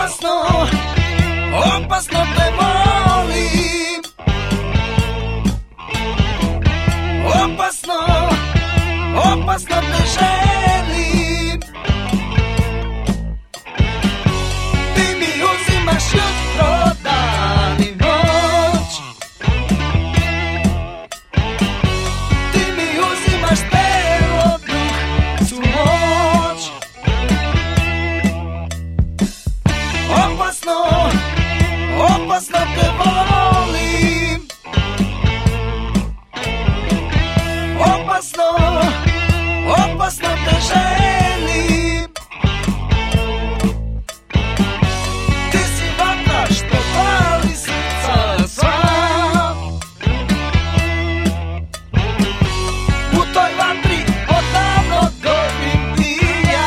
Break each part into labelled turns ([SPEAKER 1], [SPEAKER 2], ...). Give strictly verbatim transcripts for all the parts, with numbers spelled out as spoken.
[SPEAKER 1] Opasno, opasno te volim. Opasno, opasno te želim. Ti mi uzimaš jutro, dan i noć. Ti mi uzimaš telo, duh, svu moć. Opasno, opasno te volim. Opasno, opasno te želim. Ti si vatra što pali srca sva. U toj vatri odavno gorim i ja.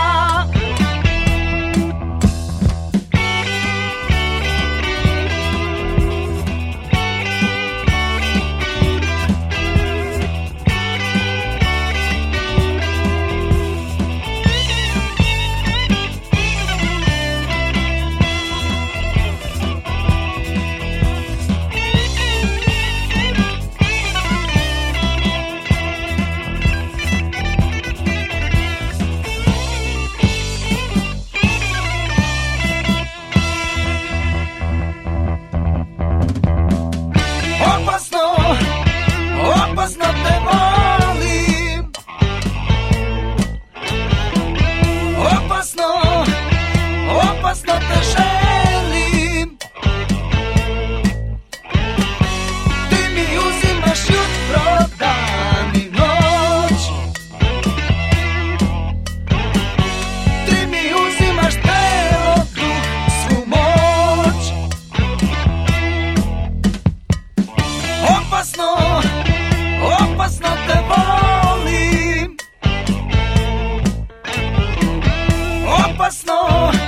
[SPEAKER 1] Opasno, opasno te volim. Opasno, opasno te želim. Ti mi uzimaš jutro, dan i noć. Ti mi uzimaš telo, duh, svu moć. Opasno, opasno te volim. Opasno,